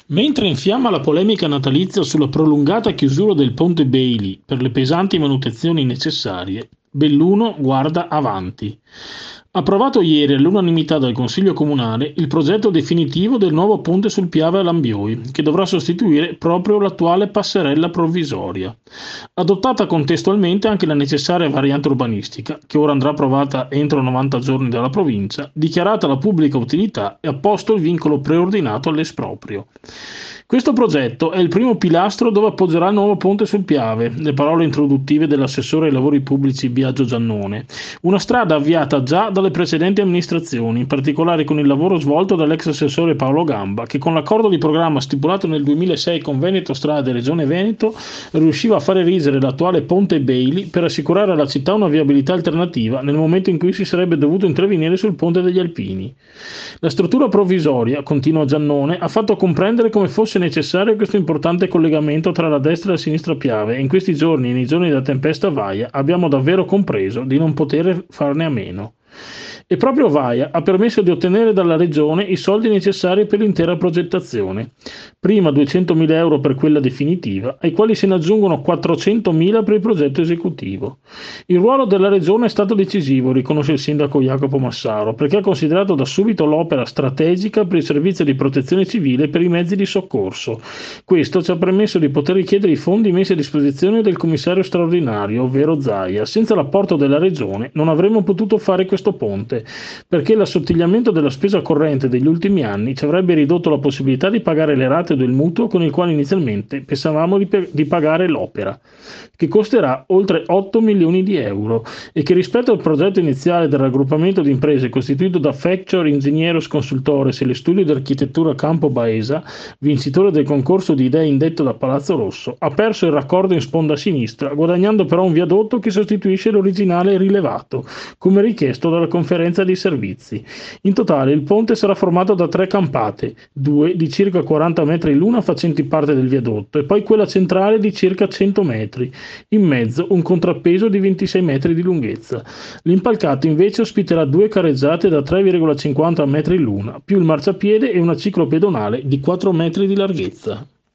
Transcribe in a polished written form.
Mentre infiamma la polemica natalizia sulla prolungata chiusura del ponte Bailey per le pesanti manutenzioni necessarie, Belluno guarda avanti. Approvato ieri all'unanimità dal Consiglio Comunale il progetto definitivo del nuovo ponte sul Piave a Lambioi, che dovrà sostituire proprio l'attuale passerella provvisoria. Adottata contestualmente anche la necessaria variante urbanistica, che ora andrà approvata entro 90 giorni dalla provincia, dichiarata la pubblica utilità e apposto il vincolo preordinato all'esproprio. Questo progetto è il primo pilastro dove appoggerà il nuovo ponte sul Piave, le parole introduttive dell'assessore ai lavori pubblici Biagio Giannone, una strada avviata già dalle precedenti amministrazioni, in particolare con il lavoro svolto dall'ex assessore Paolo Gamba, che con l'accordo di programma stipulato nel 2006 con Veneto Strade e Regione Veneto riusciva a far erigere l'attuale ponte Bailey per assicurare alla città una viabilità alternativa nel momento in cui si sarebbe dovuto intervenire sul ponte degli Alpini. La struttura provvisoria, continua Giannone, ha fatto comprendere come fosse necessario questo importante collegamento tra la destra e la sinistra Piave e in questi giorni e nei giorni della tempesta Vaia abbiamo davvero compreso di non poter farne a meno. E proprio Vaia ha permesso di ottenere dalla Regione i soldi necessari per l'intera progettazione. Prima 200.000 euro per quella definitiva, ai quali se ne aggiungono 400.000 per il progetto esecutivo. Il ruolo della Regione è stato decisivo, riconosce il sindaco Jacopo Massaro, perché ha considerato da subito l'opera strategica per il servizio di protezione civile e per i mezzi di soccorso. Questo ci ha permesso di poter richiedere i fondi messi a disposizione del commissario straordinario, ovvero Zaia. Senza l'apporto della Regione non avremmo potuto fare questo ponte, perché l'assottigliamento della spesa corrente degli ultimi anni ci avrebbe ridotto la possibilità di pagare le rate del mutuo con il quale inizialmente pensavamo di pagare l'opera, che costerà oltre 8 milioni di euro e che rispetto al progetto iniziale del raggruppamento di imprese costituito da Facture Ingenieros Consultores e le studio di architettura Campo Baesa, vincitore del concorso di idee indetto da Palazzo Rosso, ha perso il raccordo in sponda sinistra, guadagnando però un viadotto che sostituisce l'originale rilevato, come richiesto dalla conferenza dei servizi. In totale il ponte sarà formato da 3 campate, 2 di circa 40 metri l'una facenti parte del viadotto e poi quella centrale di circa 100 metri, in mezzo un contrappeso di 26 metri di lunghezza. L'impalcato invece ospiterà 2 careggiate da 3,50 metri l'una, più il marciapiede e una ciclopedonale di 4 metri di larghezza.